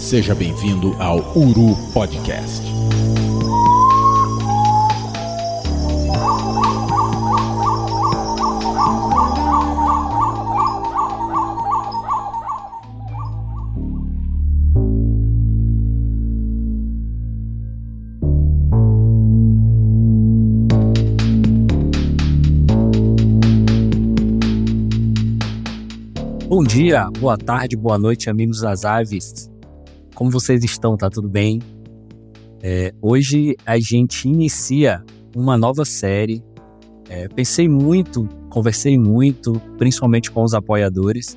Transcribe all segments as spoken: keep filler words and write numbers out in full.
Seja bem-vindo ao Uru Podcast. Bom dia, boa tarde, boa noite, amigos das aves. Como vocês estão? Tá tudo bem? É, hoje a gente inicia uma nova série. É, pensei muito, conversei muito, principalmente com os apoiadores,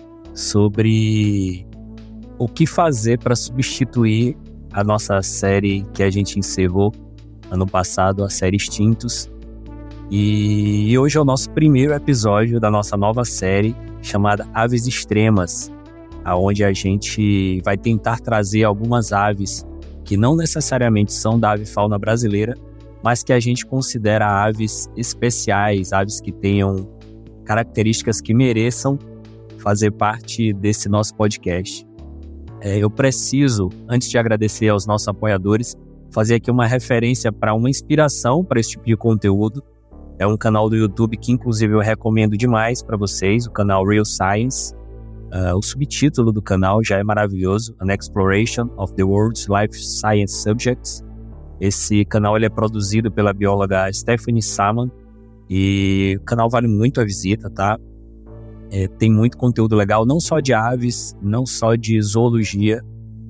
sobre o que fazer para substituir a nossa série que a gente encerrou ano passado, a série Extintos. E hoje é o nosso primeiro episódio da nossa nova série, chamada Aves Extremas, onde a gente vai tentar trazer algumas aves que não necessariamente são da avifauna brasileira, mas que a gente considera aves especiais, aves que tenham características que mereçam fazer parte desse nosso podcast. É, eu preciso, antes de agradecer aos nossos apoiadores, fazer aqui uma referência para uma inspiração para esse tipo de conteúdo. É um canal do YouTube que, inclusive, eu recomendo demais para vocês, o canal Real Science. Uh, o subtítulo do canal já é maravilhoso, An Exploration of the World's Life Science Subjects. Esse canal ele é produzido pela bióloga Stephanie Salmon e o canal vale muito a visita, tá? É, tem muito conteúdo legal, não só de aves, não só de zoologia,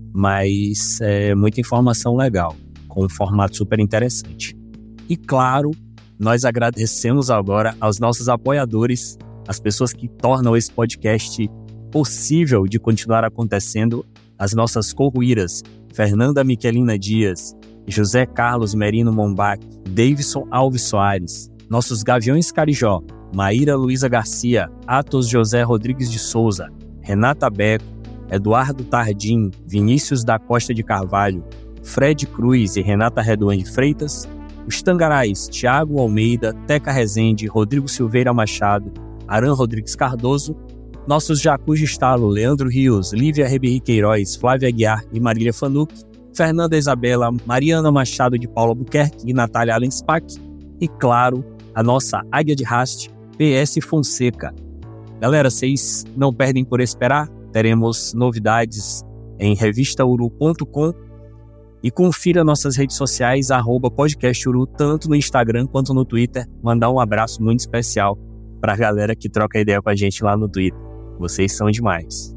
mas é, muita informação legal, com um formato super interessante. E claro, nós agradecemos agora aos nossos apoiadores, as pessoas que tornam esse podcast possível de continuar acontecendo, as nossas corruíras, Fernanda Miquelina Dias, José Carlos Merino Mombach, Davidson Alves Soares, nossos Gaviões Carijó, Maíra Luiza Garcia, Atos José Rodrigues de Souza, Renata Beco, Eduardo Tardim, Vinícius da Costa de Carvalho, Fred Cruz e Renata Redoan de Freitas, os Tangarais, Tiago Almeida, Teca Rezende, Rodrigo Silveira Machado, Aran Rodrigues Cardoso, nossos Jacus de Estalo, Leandro Rios, Lívia Reberi Queiroz, Flávia Aguiar e Marília Fanuc, Fernanda Isabela, Mariana Machado de Paulo Albuquerque e Natália Allen Spack, e claro, a nossa Águia de Haste, P S Fonseca. Galera, vocês não perdem por esperar, teremos novidades em revista uru ponto com. E confira nossas redes sociais, arroba podcasturu, tanto no Instagram quanto no Twitter. Mandar um abraço muito especial para a galera que troca ideia com a gente lá no Twitter. Vocês são demais.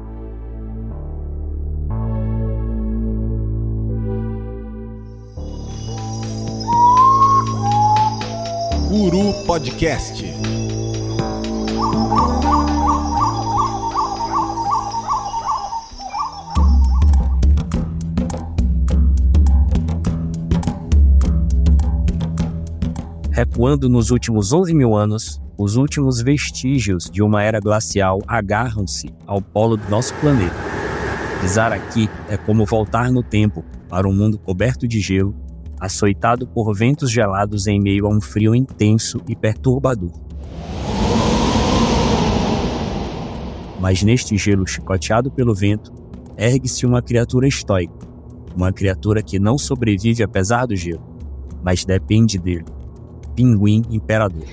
Uru Podcast. Recuando nos últimos onze mil anos, os últimos vestígios de uma era glacial agarram-se ao polo do nosso planeta. Pisar aqui é como voltar no tempo para um mundo coberto de gelo, açoitado por ventos gelados em meio a um frio intenso e perturbador. Mas neste gelo chicoteado pelo vento, ergue-se uma criatura estoica, uma criatura que não sobrevive apesar do gelo, mas depende dele. Pinguim Imperador.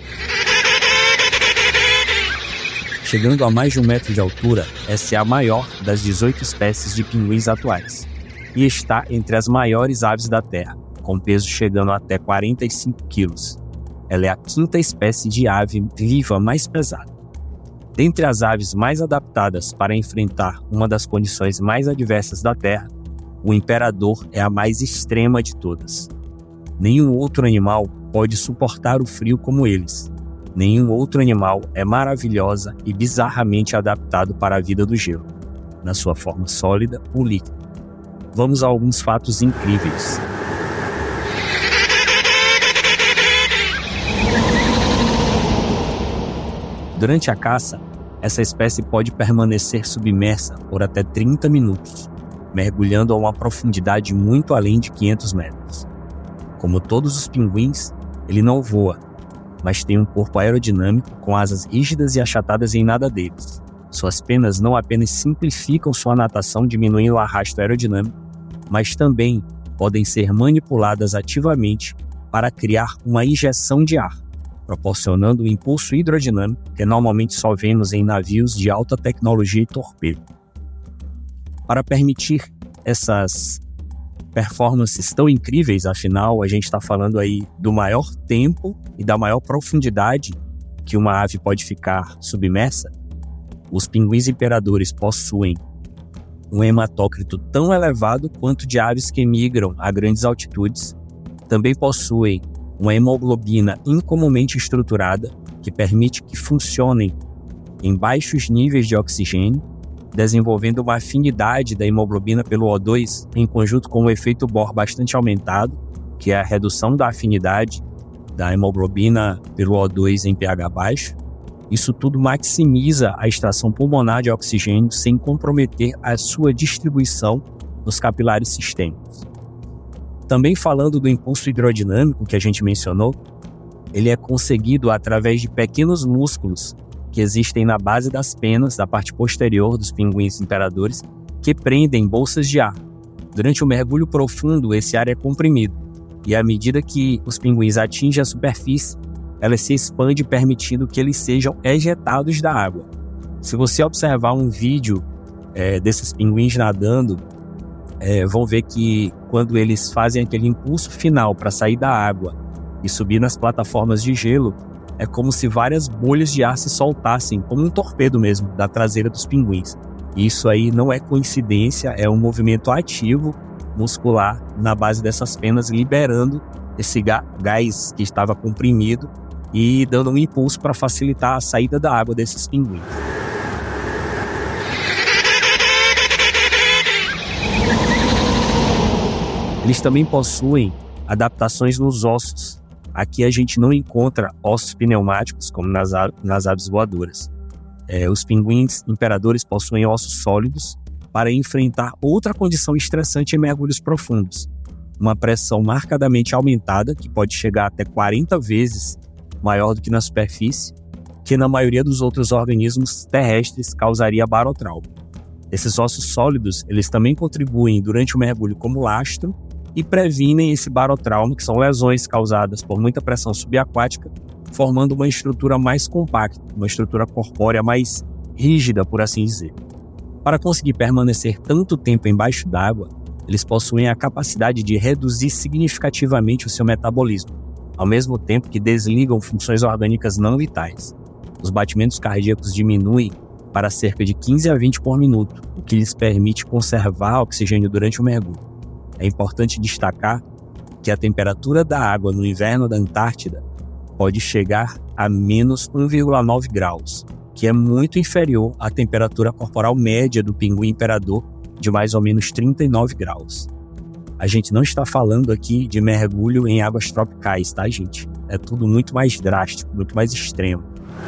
Chegando a mais de um metro de altura, essa é a maior das dezoito espécies de pinguins atuais e está entre as maiores aves da Terra, com peso chegando até quarenta e cinco quilos. Ela é a quinta espécie de ave viva mais pesada. Dentre as aves mais adaptadas para enfrentar uma das condições mais adversas da Terra, o imperador é a mais extrema de todas. Nenhum outro animal pode suportar o frio como eles. Nenhum outro animal é maravilhosa e bizarramente adaptado para a vida do gelo, na sua forma sólida ou líquida. Vamos a alguns fatos incríveis. Durante a caça, essa espécie pode permanecer submersa por até trinta minutos, mergulhando a uma profundidade muito além de quinhentos metros. Como todos os pinguins, ele não voa, mas tem um corpo aerodinâmico com asas rígidas e achatadas em nadadeires. Suas penas não apenas simplificam sua natação, diminuindo o arrasto aerodinâmico, mas também podem ser manipuladas ativamente para criar uma injeção de ar, proporcionando um impulso hidrodinâmico que normalmente só vemos em navios de alta tecnologia e torpedo. Para permitir essas performances tão incríveis, afinal, a gente está falando aí do maior tempo e da maior profundidade que uma ave pode ficar submersa. Os pinguins imperadores possuem um hematócrito tão elevado quanto de aves que migram a grandes altitudes. Também possuem uma hemoglobina incomumente estruturada, que permite que funcionem em baixos níveis de oxigênio, desenvolvendo uma afinidade da hemoglobina pelo O dois em conjunto com um efeito Bohr bastante aumentado, que é a redução da afinidade da hemoglobina pelo O dois em pH baixo. Isso tudo maximiza a extração pulmonar de oxigênio sem comprometer a sua distribuição nos capilares sistêmicos. Também falando do impulso hidrodinâmico que a gente mencionou, ele é conseguido através de pequenos músculos que existem na base das penas, da parte posterior dos pinguins imperadores, que prendem bolsas de ar. Durante o mergulho profundo, esse ar é comprimido, e à medida que os pinguins atingem a superfície, ela se expande, permitindo que eles sejam ejetados da água. Se você observar um vídeo é, desses pinguins nadando, é, vão ver que quando eles fazem aquele impulso final para sair da água e subir nas plataformas de gelo, é como se várias bolhas de ar se soltassem, como um torpedo mesmo, da traseira dos pinguins. E isso aí não é coincidência, é um movimento ativo muscular na base dessas penas, liberando esse gás que estava comprimido e dando um impulso para facilitar a saída da água desses pinguins. Eles também possuem adaptações nos ossos. Aqui a gente não encontra ossos pneumáticos, como nas, a- nas aves voadoras. É, os pinguins imperadores possuem ossos sólidos para enfrentar outra condição estressante em mergulhos profundos. Uma pressão marcadamente aumentada, que pode chegar até quarenta vezes maior do que na superfície, que na maioria dos outros organismos terrestres causaria barotrauma. Esses ossos sólidos, eles também contribuem durante o mergulho como lastro e previnem esse barotrauma, que são lesões causadas por muita pressão subaquática, formando uma estrutura mais compacta, uma estrutura corpórea mais rígida, por assim dizer. Para conseguir permanecer tanto tempo embaixo d'água, eles possuem a capacidade de reduzir significativamente o seu metabolismo, ao mesmo tempo que desligam funções orgânicas não vitais. Os batimentos cardíacos diminuem para cerca de quinze a vinte por minuto, o que lhes permite conservar oxigênio durante o mergulho. É importante destacar que a temperatura da água no inverno da Antártida pode chegar a menos um vírgula nove graus, que é muito inferior à temperatura corporal média do pinguim imperador, de mais ou menos trinta e nove graus. A gente não está falando aqui de mergulho em águas tropicais, tá, gente? É tudo muito mais drástico, muito mais extremo.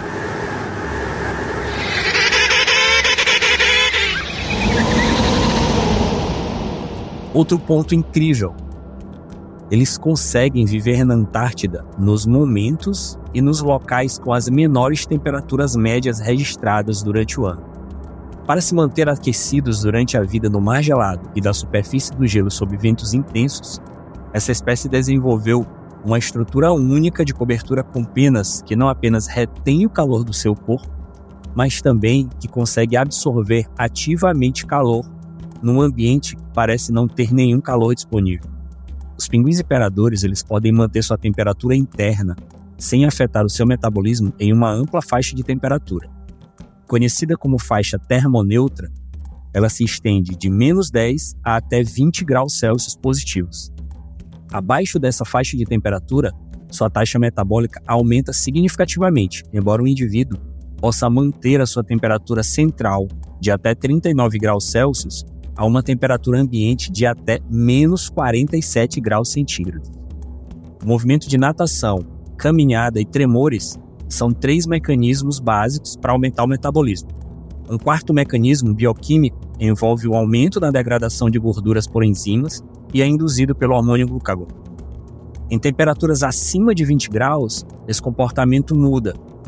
Outro ponto incrível: eles conseguem viver na Antártida nos momentos e nos locais com as menores temperaturas médias registradas durante o ano. Para se manter aquecidos durante a vida no mar gelado e da superfície do gelo sob ventos intensos, essa espécie desenvolveu uma estrutura única de cobertura com penas que não apenas retém o calor do seu corpo, mas também que consegue absorver ativamente calor num ambiente que parece não ter nenhum calor disponível. Os pinguins imperadores, eles podem manter sua temperatura interna sem afetar o seu metabolismo em uma ampla faixa de temperatura. Conhecida como faixa termoneutra, ela se estende de menos dez a até vinte graus Celsius positivos. Abaixo dessa faixa de temperatura, sua taxa metabólica aumenta significativamente, embora o indivíduo possa manter a sua temperatura central de até trinta e nove graus Celsius a uma temperatura ambiente de até menos quarenta e sete graus centígrados. O movimento de natação, caminhada e tremores são três mecanismos básicos para aumentar o metabolismo. Um quarto mecanismo bioquímico envolve o aumento da degradação de gorduras por enzimas e é induzido pelo hormônio glucagon. Em temperaturas acima de vinte graus, esse comportamento muda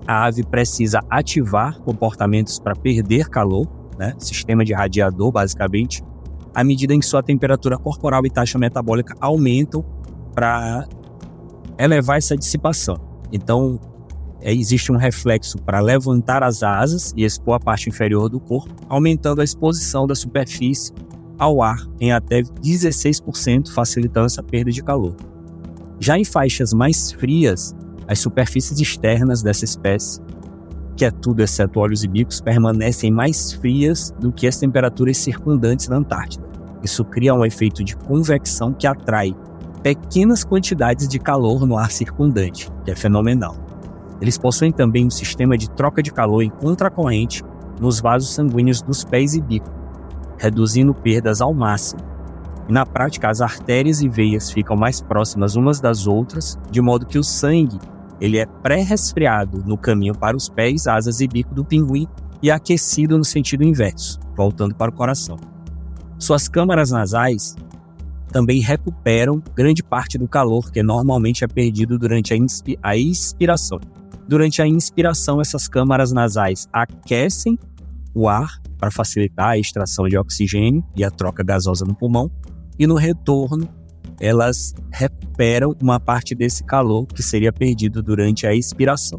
a ave precisa ativar comportamentos para perder calor, né? Sistema de radiador, basicamente, à medida em que sua temperatura corporal e taxa metabólica aumentam para elevar essa dissipação. Então, é, existe um reflexo para levantar as asas e expor a parte inferior do corpo, aumentando a exposição da superfície ao ar em até dezesseis por cento, facilitando essa perda de calor. Já em faixas mais frias, as superfícies externas dessa espécie, que é tudo exceto olhos e bicos, permanecem mais frias do que as temperaturas circundantes na Antártida. Isso cria um efeito de convecção que atrai pequenas quantidades de calor no ar circundante, que é fenomenal. Eles possuem também um sistema de troca de calor em contracorrente nos vasos sanguíneos dos pés e bico, reduzindo perdas ao máximo. E na prática, as artérias e veias ficam mais próximas umas das outras, de modo que o sangue ele é pré-resfriado no caminho para os pés, asas e bico do pinguim e aquecido no sentido inverso, voltando para o coração. Suas câmaras nasais também recuperam grande parte do calor que normalmente é perdido durante a, inspi- a expiração. Durante a inspiração, essas câmaras nasais aquecem o ar para facilitar a extração de oxigênio e a troca gasosa no pulmão, e no retorno elas recuperam uma parte desse calor que seria perdido durante a expiração.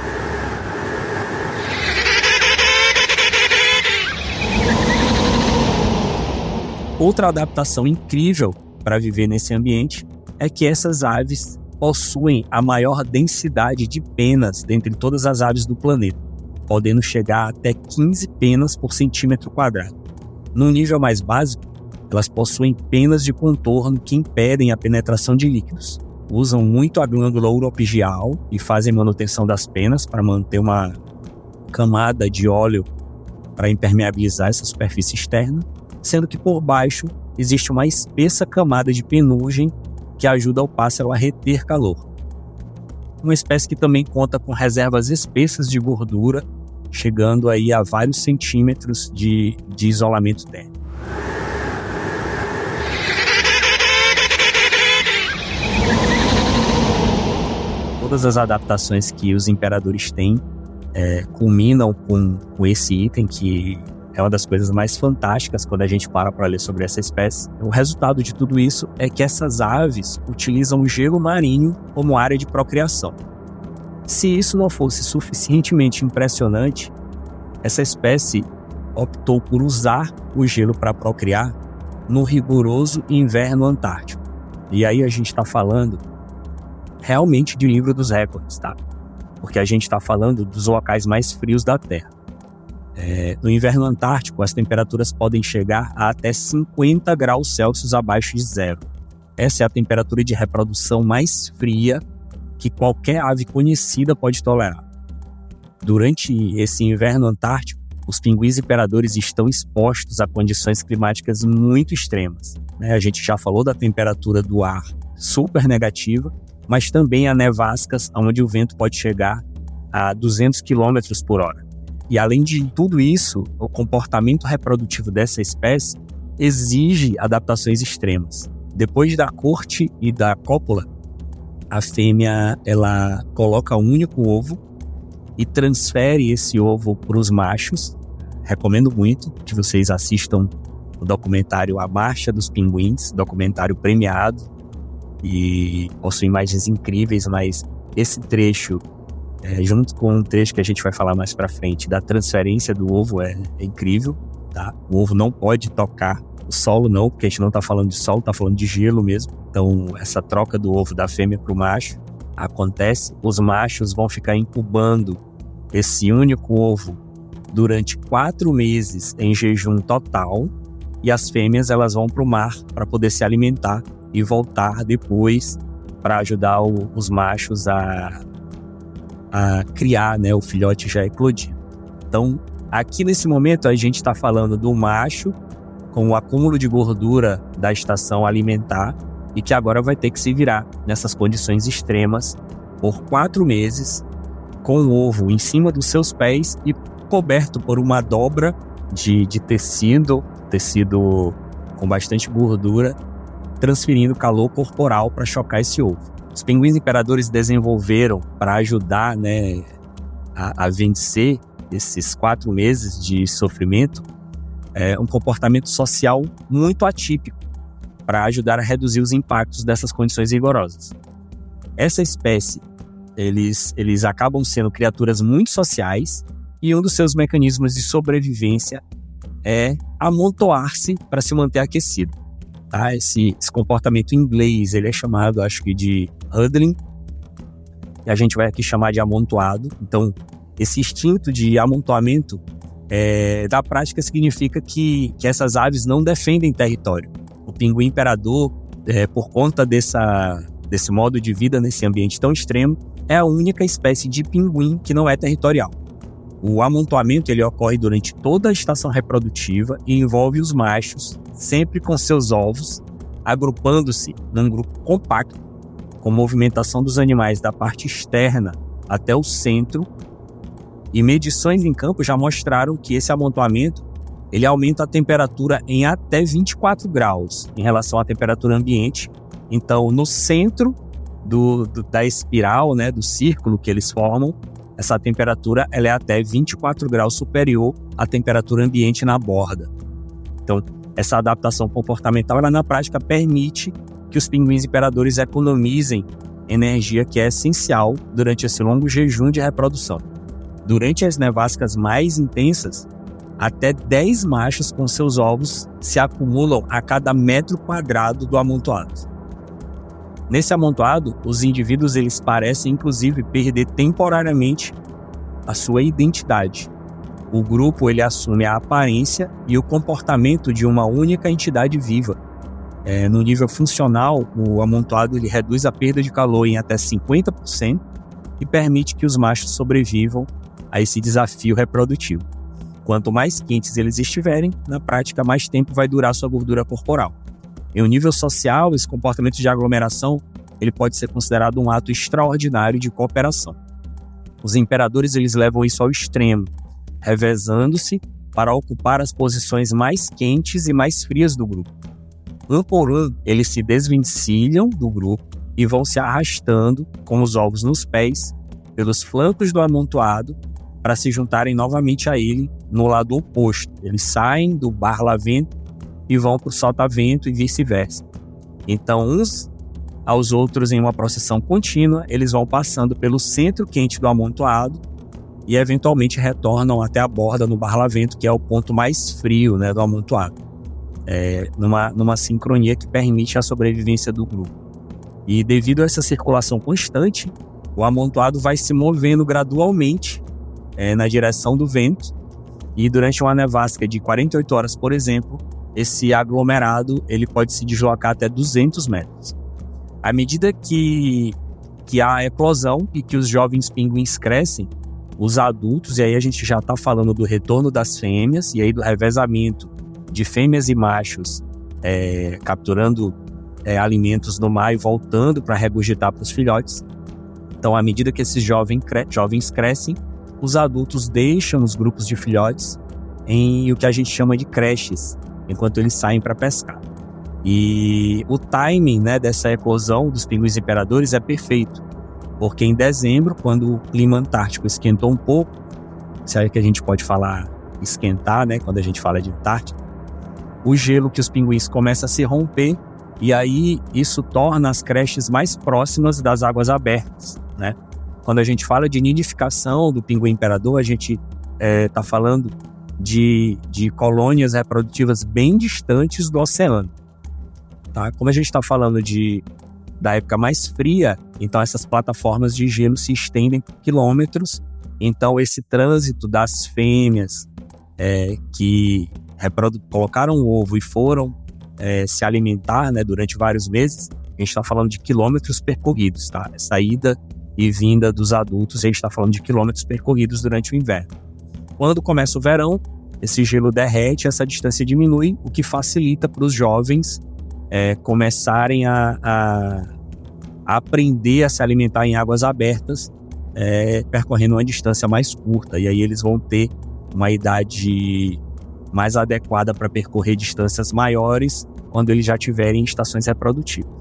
Outra adaptação incrível para viver nesse ambiente é que essas aves possuem a maior densidade de penas dentre todas as aves do planeta, podendo chegar até quinze penas por centímetro quadrado. No nível mais básico, elas possuem penas de contorno que impedem a penetração de líquidos. Usam muito a glândula uropigial e fazem manutenção das penas para manter uma camada de óleo para impermeabilizar essa superfície externa, sendo que por baixo existe uma espessa camada de penugem que ajuda o pássaro a reter calor. Uma espécie que também conta com reservas espessas de gordura, chegando aí a vários centímetros de, de isolamento térmico. Todas as adaptações que os imperadores têm é, culminam com, com esse item que é uma das coisas mais fantásticas quando a gente para para ler sobre essa espécie. O resultado de tudo isso é que essas aves utilizam o gelo marinho como área de procriação. Se isso não fosse suficientemente impressionante, essa espécie optou por usar o gelo para procriar no rigoroso inverno antártico. E aí a gente está falando realmente de livro dos recordes, tá? Porque a gente está falando dos locais mais frios da Terra. É, no inverno antártico, as temperaturas podem chegar a até cinquenta graus Celsius abaixo de zero. Essa é a temperatura de reprodução mais fria que qualquer ave conhecida pode tolerar. Durante esse inverno antártico, os pinguins imperadores estão expostos a condições climáticas muito extremas, né? A gente já falou da temperatura do ar super negativa, mas também a nevascas, onde o vento pode chegar a duzentos quilômetros por hora. E além de tudo isso, o comportamento reprodutivo dessa espécie exige adaptações extremas. Depois da corte e da cópula, a fêmea ela coloca um único ovo e transfere esse ovo para os machos. Recomendo muito que vocês assistam o documentário A Marcha dos Pinguins, documentário premiado, e possui imagens incríveis, mas esse trecho, é, junto com um trecho que a gente vai falar mais pra frente, da transferência do ovo, é, é incrível, tá? O ovo não pode tocar o solo não, porque a gente não tá falando de solo, tá falando de gelo mesmo. Então, essa troca do ovo da fêmea pro macho acontece, os machos vão ficar incubando esse único ovo durante quatro meses em jejum total, e as fêmeas elas vão pro mar para poder se alimentar e voltar depois para ajudar o, os machos a, a criar, né, o filhote já eclodido. Então, aqui nesse momento a gente está falando do macho com o acúmulo de gordura da estação alimentar e que agora vai ter que se virar nessas condições extremas por quatro meses com o ovo em cima dos seus pés e coberto por uma dobra de, de tecido, tecido com bastante gordura, transferindo calor corporal para chocar esse ovo. Os pinguins imperadores desenvolveram para ajudar, né, a, a vencer esses quatro meses de sofrimento, é um comportamento social muito atípico para ajudar a reduzir os impactos dessas condições rigorosas. Essa espécie, eles, eles acabam sendo criaturas muito sociais e um dos seus mecanismos de sobrevivência é amontoar-se para se manter aquecido. Tá? Esse, esse comportamento em inglês ele é chamado, acho que, de huddling, e a gente vai aqui chamar de amontoado. Então, esse instinto de amontoamento, é, da prática, significa que, que essas aves não defendem território. O pinguim imperador, é, por conta dessa, desse modo de vida nesse ambiente tão extremo, é a única espécie de pinguim que não é territorial. O amontoamento ele ocorre durante toda a estação reprodutiva e envolve os machos, sempre com seus ovos, agrupando-se num grupo compacto, com movimentação dos animais da parte externa até o centro. E medições em campo já mostraram que esse amontoamento ele aumenta a temperatura em até vinte e quatro graus em relação à temperatura ambiente. Então, no centro do, do, da espiral, né, do círculo que eles formam, essa temperatura ela é até vinte e quatro graus superior à temperatura ambiente na borda. Então, essa adaptação comportamental, ela na prática permite que os pinguins imperadores economizem energia que é essencial durante esse longo jejum de reprodução. Durante as nevascas mais intensas, até dez machos com seus ovos se acumulam a cada metro quadrado do amontoado. Nesse amontoado, os indivíduos eles parecem, inclusive, perder temporariamente a sua identidade. O grupo ele assume a aparência e o comportamento de uma única entidade viva. É, no nível funcional, o amontoado ele reduz a perda de calor em até cinquenta por cento e permite que os machos sobrevivam a esse desafio reprodutivo. Quanto mais quentes eles estiverem, na prática, mais tempo vai durar sua gordura corporal. Em um nível social, esse comportamento de aglomeração ele pode ser considerado um ato extraordinário de cooperação. Os imperadores eles levam isso ao extremo, revezando-se para ocupar as posições mais quentes e mais frias do grupo. Um por um, eles se desvencilham do grupo e vão se arrastando com os ovos nos pés pelos flancos do amontoado para se juntarem novamente a ele no lado oposto. Eles saem do barlavento e vão para o solta-vento e vice-versa. Então, uns aos outros, em uma processão contínua, eles vão passando pelo centro quente do amontoado e, eventualmente, retornam até a borda no barlavento, que é o ponto mais frio, né, do amontoado. É, numa, numa sincronia que permite a sobrevivência do grupo. E, devido a essa circulação constante, o amontoado vai se movendo gradualmente é, na direção do vento, e durante uma nevasca de quarenta e oito horas, por exemplo, esse aglomerado ele pode se deslocar até duzentos metros. À medida que, que há a eclosão e que os jovens pinguins crescem, os adultos, e aí a gente já está falando do retorno das fêmeas, e aí do revezamento de fêmeas e machos é, capturando é, alimentos no mar e voltando para regurgitar para os filhotes. Então, à medida que esses jovens, cre- jovens crescem, os adultos deixam os grupos de filhotes em o que a gente chama de creches, enquanto eles saem para pescar. E o timing, né, dessa eclosão dos pinguins imperadores é perfeito, porque em dezembro, quando o clima antártico esquentou um pouco, se é que a gente pode falar esquentar, né, quando a gente fala de Antártica, o gelo que os pinguins começa a se romper, e aí isso torna as creches mais próximas das águas abertas, né? Quando a gente fala de nidificação do pinguim imperador, a gente está é, falando de, de colônias reprodutivas bem distantes do oceano. Tá? Como a gente está falando de, da época mais fria, então essas plataformas de gelo se estendem por quilômetros. Então esse trânsito das fêmeas é, que reprodu- colocaram o ovo e foram é, se alimentar, né, durante vários meses, a gente está falando de quilômetros percorridos, tá? Essa ida e vinda dos adultos, a gente está falando de quilômetros percorridos durante o inverno. Quando começa o verão, esse gelo derrete, essa distância diminui, o que facilita para os jovens é, começarem a, a, a aprender a se alimentar em águas abertas, é, percorrendo uma distância mais curta. E aí eles vão ter uma idade mais adequada para percorrer distâncias maiores quando eles já tiverem estações reprodutivas.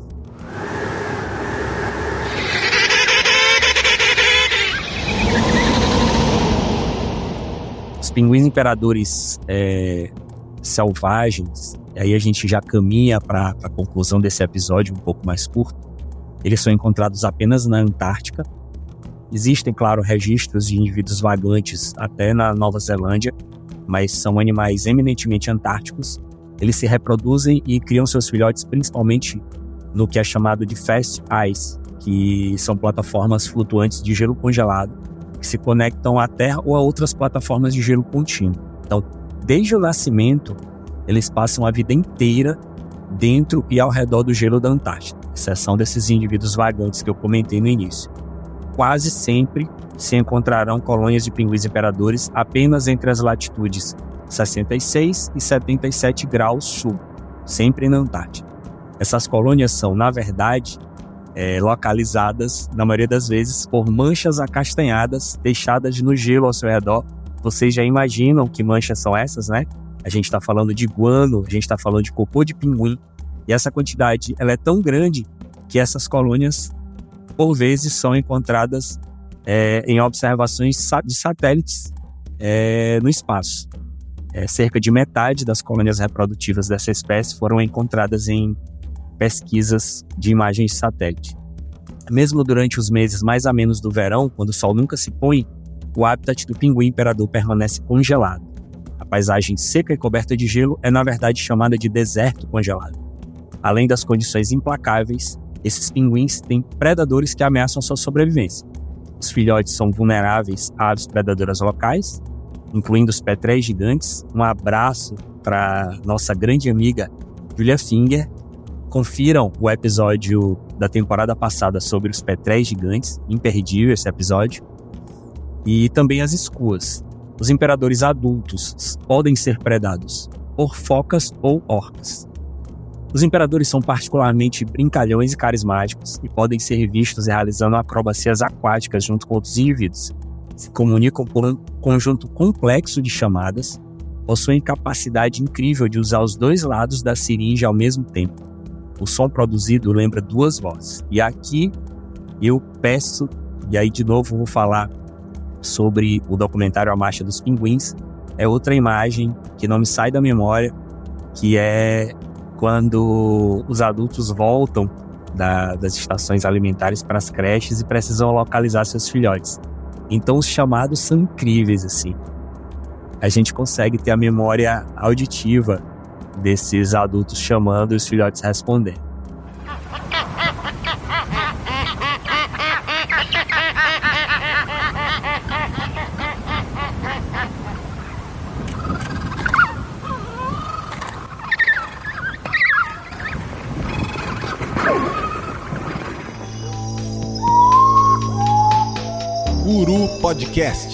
Os pinguins imperadores é, selvagens, aí a gente já caminha para a conclusão desse episódio um pouco mais curto. Eles são encontrados apenas na Antártica. Existem, claro, registros de indivíduos vagantes até na Nova Zelândia, mas são animais eminentemente antárticos. Eles se reproduzem e criam seus filhotes principalmente no que é chamado de fast ice, que são plataformas flutuantes de gelo congelado, que se conectam à Terra ou a outras plataformas de gelo contínuo. Então, desde o nascimento, eles passam a vida inteira dentro e ao redor do gelo da Antártida, exceção desses indivíduos vagantes que eu comentei no início. Quase sempre se encontrarão colônias de pinguins imperadores apenas entre as latitudes sessenta e seis e setenta e sete graus sul, sempre na Antártida. Essas colônias são, na verdade, é, localizadas, na maioria das vezes, por manchas acastanhadas deixadas no gelo ao seu redor. Vocês já imaginam que manchas são essas, né? A gente está falando de guano, a gente está falando de cocô de pinguim, e essa quantidade ela é tão grande que essas colônias, por vezes, são encontradas é, em observações de satélites é, no espaço. É, cerca de metade das colônias reprodutivas dessa espécie foram encontradas em pesquisas de imagens de satélite. Mesmo durante os meses mais amenos do verão, quando o sol nunca se põe, o habitat do pinguim imperador permanece congelado. A paisagem seca e coberta de gelo é, na verdade, chamada de deserto congelado. Além das condições implacáveis, esses pinguins têm predadores que ameaçam sua sobrevivência. Os filhotes são vulneráveis a aves predadoras locais, incluindo os petréis gigantes. Um abraço para nossa grande amiga Julia Finger. Confiram o episódio da temporada passada sobre os petréis gigantes, imperdível esse episódio. E também as escuas. Os imperadores adultos podem ser predados por focas ou orcas. Os imperadores são particularmente brincalhões e carismáticos e podem ser vistos realizando acrobacias aquáticas junto com outros indivíduos. Se comunicam por um conjunto complexo de chamadas, possuem capacidade incrível de usar os dois lados da seringa ao mesmo tempo. O som produzido lembra duas vozes. E aqui eu peço, e aí de novo vou falar sobre o documentário A Marcha dos Pinguins. É outra imagem que não me sai da memória, que é quando os adultos voltam da, das estações alimentares para as creches e precisam localizar seus filhotes. Então os chamados são incríveis, assim. A gente consegue ter a memória auditiva desses adultos chamando e os filhotes respondendo. Uru Podcast.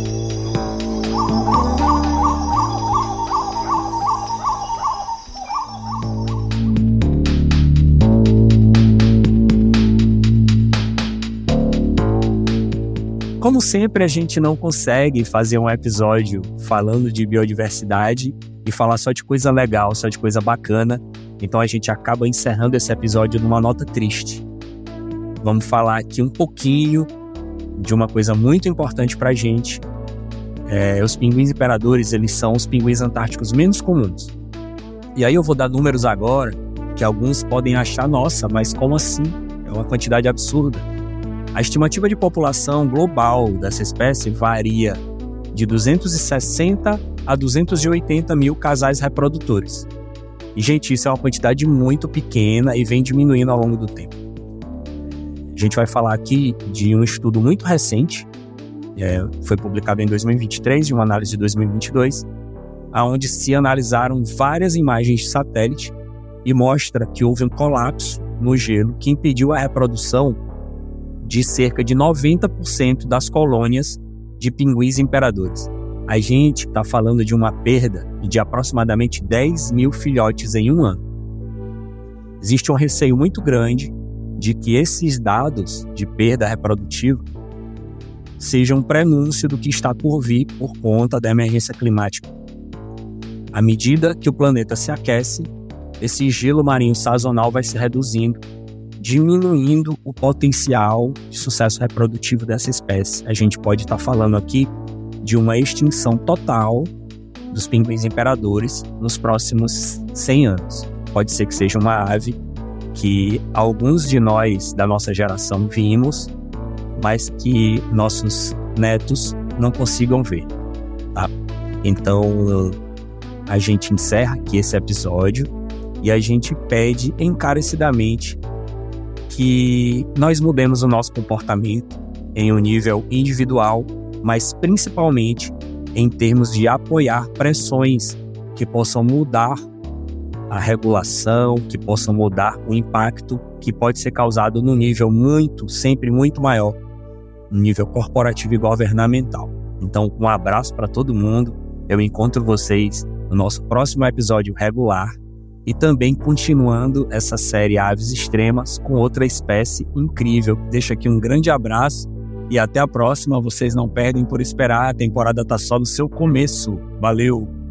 Como sempre, a gente não consegue fazer um episódio falando de biodiversidade e falar só de coisa legal, só de coisa bacana. Então a gente acaba encerrando esse episódio numa nota triste. Vamos falar aqui um pouquinho de uma coisa muito importante pra gente. É, os pinguins imperadores, eles são os pinguins antárticos menos comuns. E aí eu vou dar números agora, que alguns podem achar, nossa, mas como assim? É uma quantidade absurda. A estimativa de população global dessa espécie varia de duzentos e sessenta a duzentos e oitenta mil casais reprodutores. E, gente, isso é uma quantidade muito pequena e vem diminuindo ao longo do tempo. A gente vai falar aqui de um estudo muito recente, é, foi publicado em dois mil e vinte e três, de uma análise de dois mil e vinte e dois, onde se analisaram várias imagens de satélite e mostra que houve um colapso no gelo que impediu a reprodução de cerca de noventa por cento das colônias de pinguins imperadores. A gente está falando de uma perda de aproximadamente dez mil filhotes em um ano. Existe um receio muito grande de que esses dados de perda reprodutiva sejam um prenúncio do que está por vir por conta da emergência climática. À medida que o planeta se aquece, esse gelo marinho sazonal vai se reduzindo, diminuindo o potencial de sucesso reprodutivo dessa espécie. A gente pode estar falando aqui de uma extinção total dos pinguins imperadores nos próximos cem anos. Pode ser que seja uma ave que alguns de nós da nossa geração vimos, mas que nossos netos não consigam ver, tá? Então, a gente encerra aqui esse episódio e a gente pede encarecidamente que nós mudemos o nosso comportamento em um nível individual, mas principalmente em termos de apoiar pressões que possam mudar a regulação, que possam mudar o impacto que pode ser causado no nível muito, sempre muito maior, no nível corporativo e governamental. Então, um abraço para todo mundo. Eu encontro vocês no nosso próximo episódio regular e também continuando essa série Aves Extremas com outra espécie incrível. Deixo aqui um grande abraço e até a próxima. Vocês não perdem por esperar, a temporada está só no seu começo. Valeu!